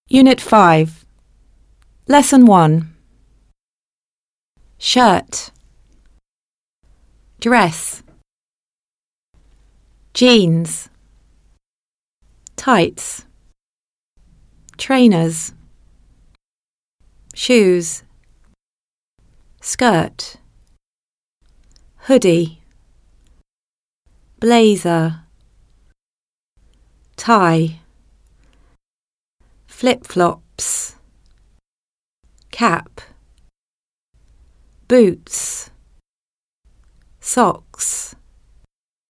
Unit 5. Lesson 1. Shirt, dress, jeans, tights, trainers, shoes, skirt, hoodie, blazer, tie, flip-flops, cap, boots, socks,